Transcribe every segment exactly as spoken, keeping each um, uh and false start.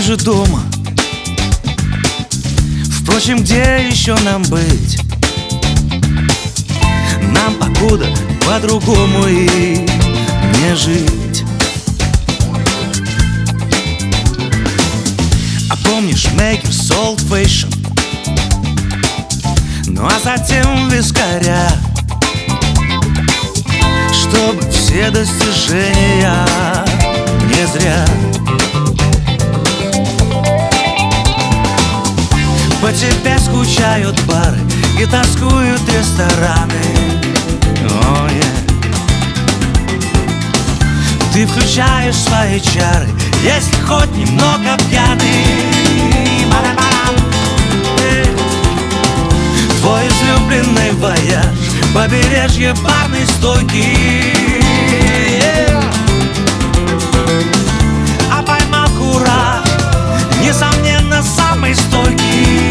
же дома. Впрочем, где еще нам быть? Нам покуда по-другому и не жить. А помнишь Makers Old Fashion? Ну а затем вискаря, чтобы все достижения не зря. По тебе скучают бары и тоскуют рестораны. Oh, yeah. Ты включаешь свои чары, если хоть немного пьяный. Твой излюбленный вояж, побережье барной стойки. Yeah. А поймал кураж, несомненно, самый стойкий.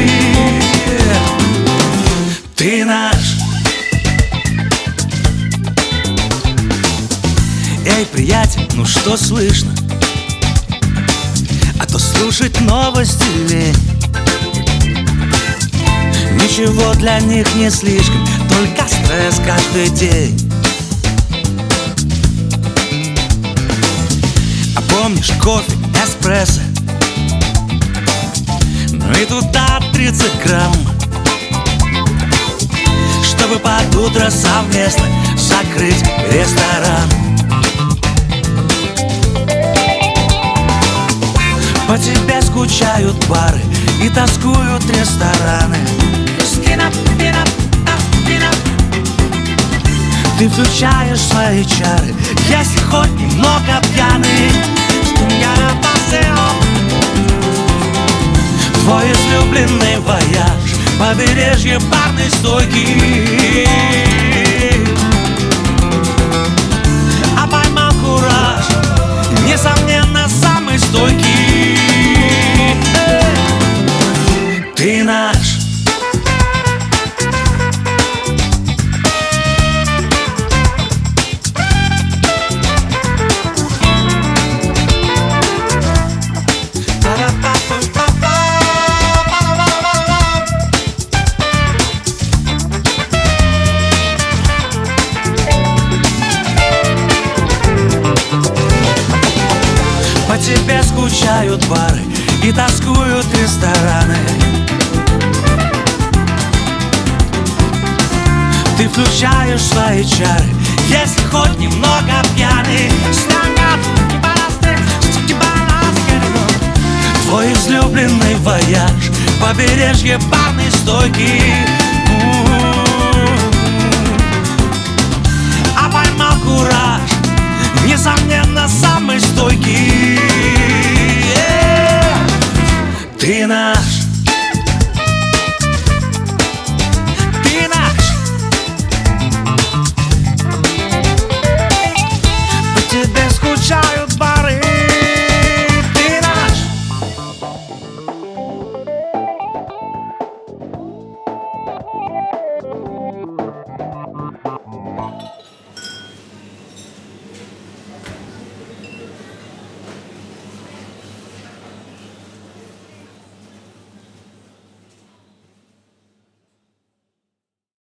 Ты наш. Эй, приятель, ну что слышно? А то слушать новости лень. Ничего для них не слишком, только стресс каждый день. А помнишь кофе, эспрессо? Ну и туда тридцать грамм, чтобы под утро совместно закрыть ресторан. По тебе скучают бары и тоскуют рестораны. Ты включаешь свои чары, если хоть немного пьяный. Твой излюбленный вояж, побережье барной стойки. А поймал кураж, несомненно, самый стойкий. Ты наш. По тебе скучают бары и тоскуют рестораны. Ты включаешь свои чары, если хоть немного пьяный. Твой излюбленный вояж, побережье барной стойки. А поймал кураж, несомненно, самый стойкий. Ты наш.